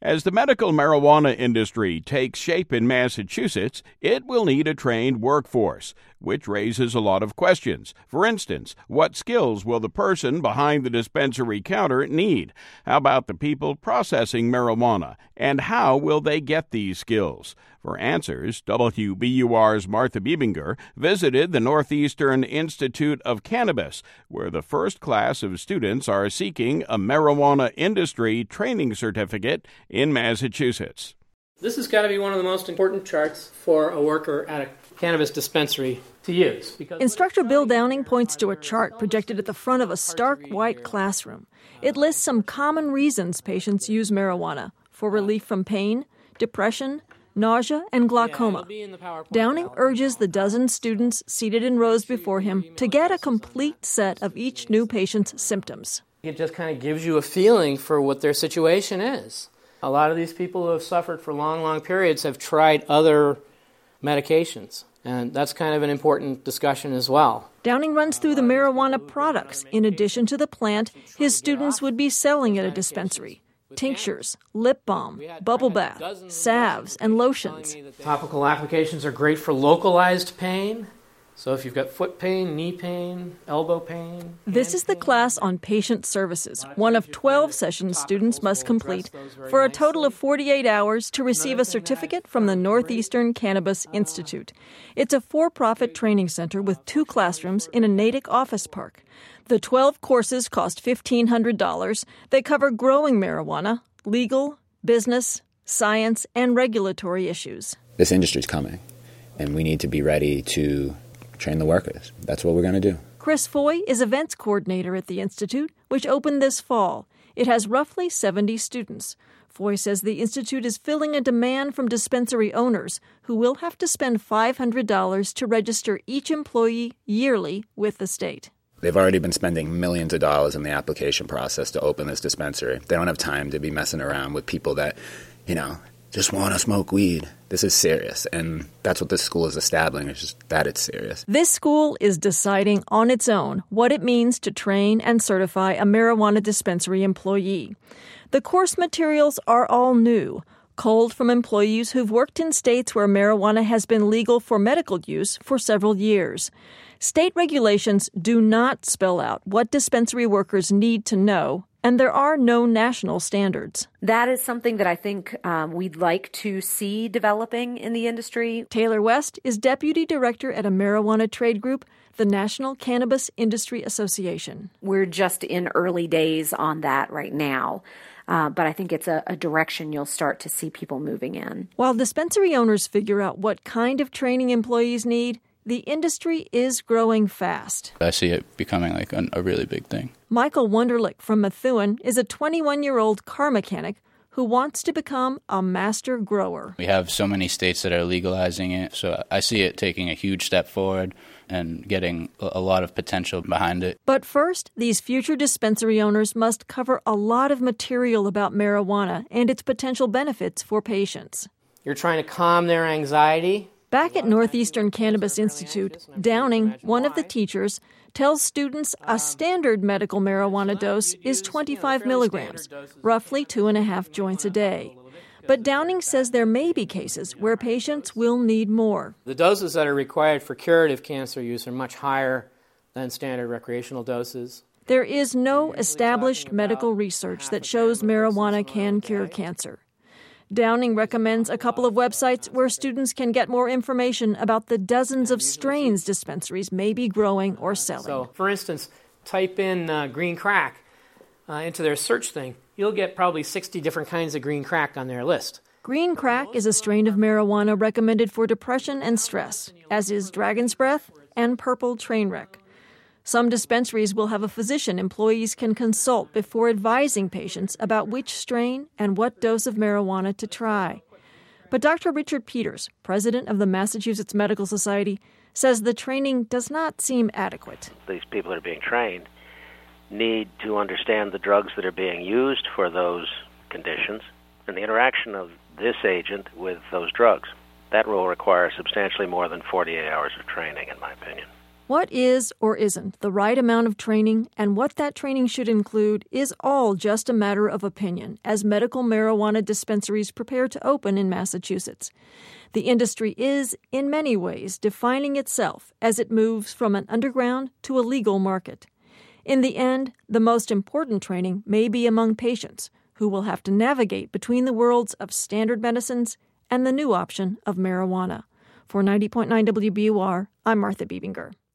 As the medical marijuana industry takes shape in Massachusetts, it will need a trained workforce, which raises a lot of questions. For instance, what skills will the person behind the dispensary counter need? How about the people processing marijuana? And how will they get these skills? For answers, WBUR's Martha Biebinger visited the Northeastern Institute of Cannabis, where the first class of students are seeking a marijuana industry training certificate in Massachusetts. This has got to be one of the most important charts for a worker at a cannabis dispensary to use. Instructor Bill Downing points to a chart projected at the front of a stark white classroom. It lists some common reasons patients use marijuana: for relief from pain, depression, nausea, and glaucoma. Downing urges the dozen students seated in rows before him to get a complete set of each new patient's symptoms. It just kind of gives you a feeling for what their situation is. A lot of these people who have suffered for long, long periods have tried other medications, and that's kind of an important discussion as well. Downing runs through the marijuana products. In addition to the plant, his students would be selling at a dispensary: tinctures, lip balm, bubble bath, salves, and lotions. Topical applications are great for localized pain. So if you've got foot pain, knee pain, elbow pain. This is the class on patient services, one of 12 sessions students must complete for a total of 48 hours to receive a certificate from the Northeastern Cannabis Institute. It's a for-profit training center with 2 classrooms in a Natick office park. The 12 courses cost $1,500. They cover growing marijuana, legal, business, science, and regulatory issues. This industry's coming, and we need to be ready to train the workers. That's what we're going to do. Chris Foy is events coordinator at the Institute, which opened this fall. It has roughly 70 students. Foy says the Institute is filling a demand from dispensary owners who will have to spend $500 to register each employee yearly with the state. They've already been spending millions of dollars in the application process to open this dispensary. They don't have time to be messing around with people that, just want to smoke weed. This is serious, and that's what this school is establishing, is just that it's serious. This school is deciding on its own what it means to train and certify a marijuana dispensary employee. The course materials are all new, culled from employees who've worked in states where marijuana has been legal for medical use for several years. State regulations do not spell out what dispensary workers need to know, and there are no national standards. That is something that I think we'd like to see developing in the industry. Taylor West is deputy director at a marijuana trade group, the National Cannabis Industry Association. We're just in early days on that right now. But I think it's a direction you'll start to see people moving in. While dispensary owners figure out what kind of training employees need, the industry is growing fast. I see it becoming like a really big thing. Michael Wunderlich from Methuen is a 21-year-old car mechanic who wants to become a master grower. We have so many states that are legalizing it, so I see it taking a huge step forward and getting a lot of potential behind it. But first, these future dispensary owners must cover a lot of material about marijuana and its potential benefits for patients. You're trying to calm their anxiety. Back at Northeastern Cannabis Institute, Downing, one of the teachers, tells students a standard medical marijuana dose is 25 milligrams, roughly 2.5 joints a day. But Downing says there may be cases where patients will need more. The doses that are required for curative cancer use are much higher than standard recreational doses. There is no established medical research that shows marijuana can cure cancer. Downing recommends a couple of websites where students can get more information about the dozens of strains dispensaries may be growing or selling. So, for instance, type in green crack into their search thing. You'll get probably 60 different kinds of green crack on their list. Green crack is a strain of marijuana recommended for depression and stress, as is Dragon's Breath and Purple Trainwreck. Some dispensaries will have a physician employees can consult before advising patients about which strain and what dose of marijuana to try. But Dr. Richard Peters, president of the Massachusetts Medical Society, says the training does not seem adequate. These people that are being trained need to understand the drugs that are being used for those conditions and the interaction of this agent with those drugs. That will require substantially more than 48 hours of training, in my opinion. What is or isn't the right amount of training and what that training should include is all just a matter of opinion as medical marijuana dispensaries prepare to open in Massachusetts. The industry is, in many ways, defining itself as it moves from an underground to a legal market. In the end, the most important training may be among patients who will have to navigate between the worlds of standard medicines and the new option of marijuana. For 90.9 WBUR, I'm Martha Biebinger.